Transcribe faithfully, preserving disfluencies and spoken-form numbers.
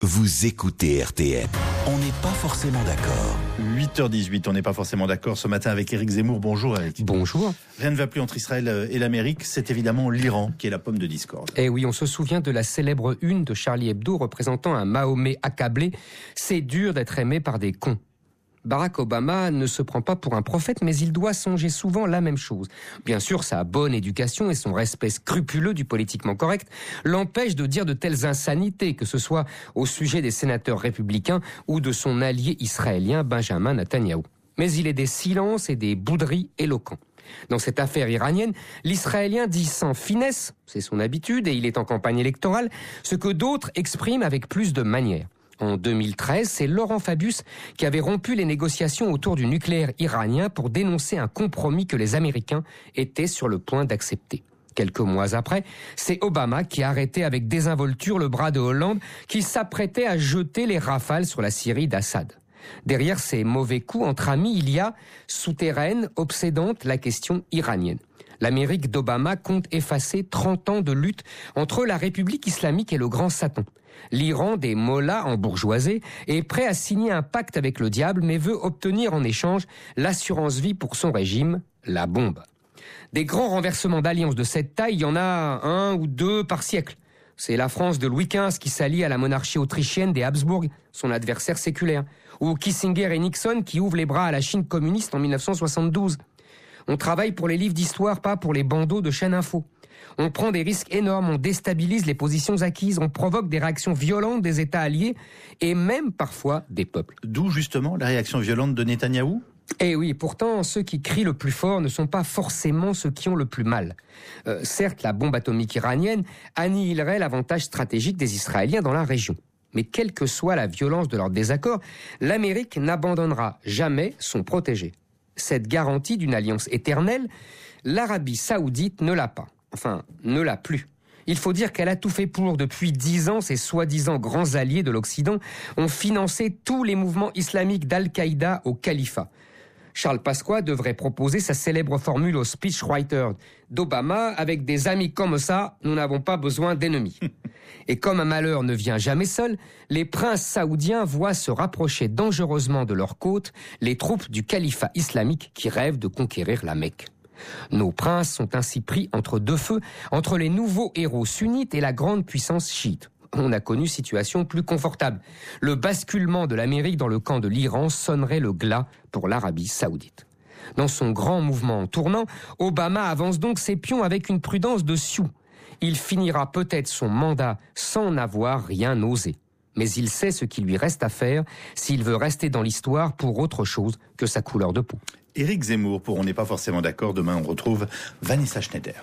Vous écoutez R T L. On n'est pas forcément d'accord. huit heures dix-huit, on n'est pas forcément d'accord ce matin avec Éric Zemmour. Bonjour Éric. Bonjour. Rien ne va plus entre Israël et l'Amérique, c'est évidemment l'Iran qui est la pomme de discorde. Eh oui, on se souvient de la célèbre une de Charlie Hebdo représentant un Mahomet accablé. C'est dur d'être aimé par des cons. Barack Obama ne se prend pas pour un prophète, mais il doit songer souvent la même chose. Bien sûr, sa bonne éducation et son respect scrupuleux du politiquement correct l'empêchent de dire de telles insanités, que ce soit au sujet des sénateurs républicains ou de son allié israélien Benjamin Netanyahou. Mais il est des silences et des bouderies éloquents. Dans cette affaire iranienne, l'Israélien dit sans finesse, c'est son habitude et il est en campagne électorale, ce que d'autres expriment avec plus de manière. En deux mille treize, c'est Laurent Fabius qui avait rompu les négociations autour du nucléaire iranien pour dénoncer un compromis que les Américains étaient sur le point d'accepter. Quelques mois après, c'est Obama qui a arrêté avec désinvolture le bras de Hollande qui s'apprêtait à jeter les rafales sur la Syrie d'Assad. Derrière ces mauvais coups entre amis, il y a, souterraine, obsédante, la question iranienne. L'Amérique d'Obama compte effacer trente ans de lutte entre la République islamique et le grand Satan. L'Iran, des mollahs embourgeoisés, est prêt à signer un pacte avec le diable, mais veut obtenir en échange l'assurance vie pour son régime, la bombe. Des grands renversements d'alliances de cette taille, il y en a un ou deux par siècle. C'est la France de Louis quinze qui s'allie à la monarchie autrichienne des Habsbourg, son adversaire séculaire. Ou Kissinger et Nixon qui ouvrent les bras à la Chine communiste en mille neuf cent soixante-douze. On travaille pour les livres d'histoire, pas pour les bandeaux de chaîne info. On prend des risques énormes, on déstabilise les positions acquises, on provoque des réactions violentes des États alliés et même parfois des peuples. D'où justement la réaction violente de Netanyahou ? Eh oui, pourtant, ceux qui crient le plus fort ne sont pas forcément ceux qui ont le plus mal. Euh, certes, la bombe atomique iranienne annihilerait l'avantage stratégique des Israéliens dans la région. Mais quelle que soit la violence de leur désaccord, l'Amérique n'abandonnera jamais son protégé. Cette garantie d'une alliance éternelle, l'Arabie saoudite ne l'a pas. Enfin, ne l'a plus. Il faut dire qu'elle a tout fait pour. Depuis dix ans, ses soi-disant grands alliés de l'Occident ont financé tous les mouvements islamiques d'Al-Qaïda au califat. Charles Pasqua devrait proposer sa célèbre formule au speechwriter d'Obama: avec des amis comme ça, nous n'avons pas besoin d'ennemis. Et comme un malheur ne vient jamais seul, les princes saoudiens voient se rapprocher dangereusement de leur côte les troupes du califat islamique qui rêvent de conquérir la Mecque. Nos princes sont ainsi pris entre deux feux, entre les nouveaux héros sunnites et la grande puissance chiite. On a connu situation plus confortable. Le basculement de l'Amérique dans le camp de l'Iran sonnerait le glas pour l'Arabie saoudite. Dans son grand mouvement tournant, Obama avance donc ses pions avec une prudence de sioux. Il finira peut-être son mandat sans n'avoir rien osé. Mais il sait ce qu'il lui reste à faire s'il veut rester dans l'histoire pour autre chose que sa couleur de peau. Éric Zemmour, pour On n'est pas forcément d'accord, demain on retrouve Vanessa Schneider.